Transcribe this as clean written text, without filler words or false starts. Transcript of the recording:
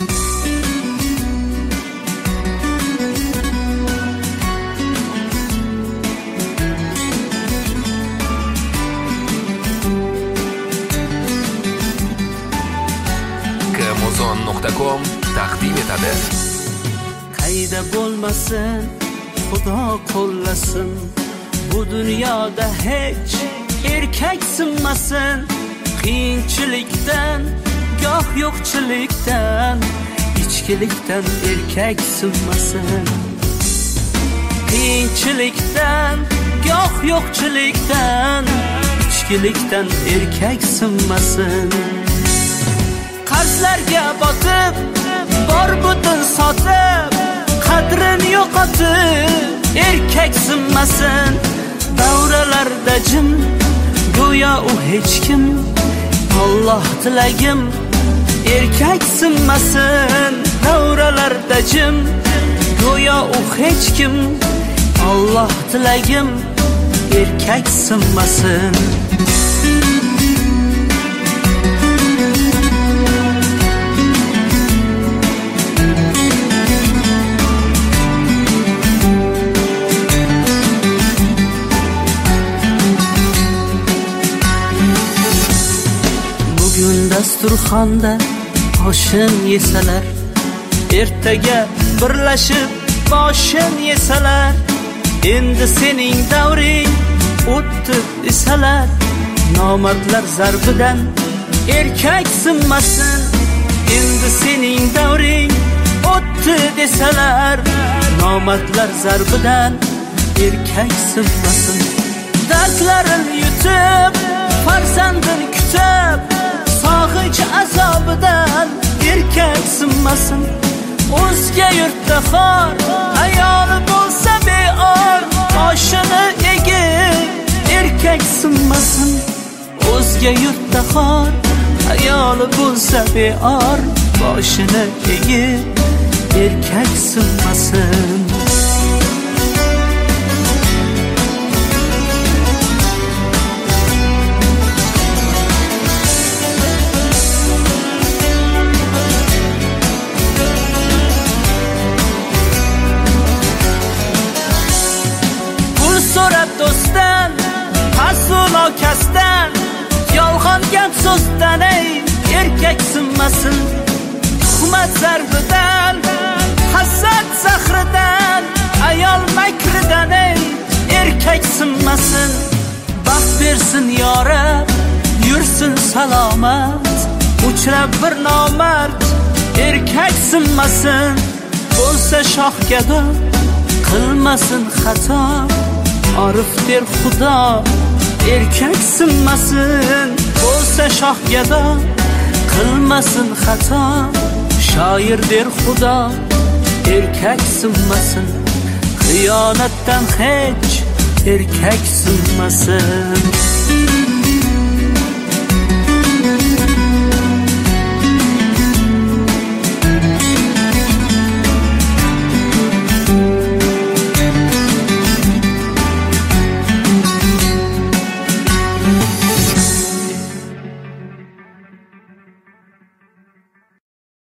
Amazon.com taqdim etadi. Qayda bo'lmasin, Xudo qo'llasin, bu dunyoda hech erkak sinmasin. Qiyinchilikdan, goh yo'qchilikdan, ichkilikdan erkak sinmasin. Qiyinchilikdan, goh yo'qchilikdan, ichkilikdan erkak sinmasin. Qarzlarga botib, bor butun sotib, qadrini yo'qotib erkak sinmasin. Davralarda jim, go'yo u hech kim. Alloh tilagim erkak sinmasin. Davralarda jim, go'yo u hech kim. Alloh tilagim erkak sinmasin. Dasturxonda oshin yesalar, ertaga birlashib boshin yesalar, endi sening davring o'tdi desalar, nomardlar zarbidan erkak sinmasin. Endi sening davring o'tdi desalar, nomardlar zarbidan erkak sinmasin. Dardlarin yutib, farzandin kutib, sog'inch azobidan erkak sinmasin. O'zga yurtda xor, ayoli bo'lsa beor, boshini egib erkak sinmasin. O'zga yurtda xor, ayoli bo'lsa beor, boshini egib erkak sinmasin. So'rab do'stdan, hasul kasdan, yolg'on gap so'zdan ey erkak sinmasin. Tuhmat zarbidan, hasad zahridan, ayol makridan ey erkak sinmasin. Baxt bersin yorab, yursin salomat, uchrab bir nomard erkak sinmasin. Bo'lsa shoh gado, qilmasin xato, Arif der Xudo erkak sinmasin. Bo'lsa shoh gado, qilmasin xato, shoir der Xudo erkak sinmasin. Xiyonatdan hech erkak sinmasin.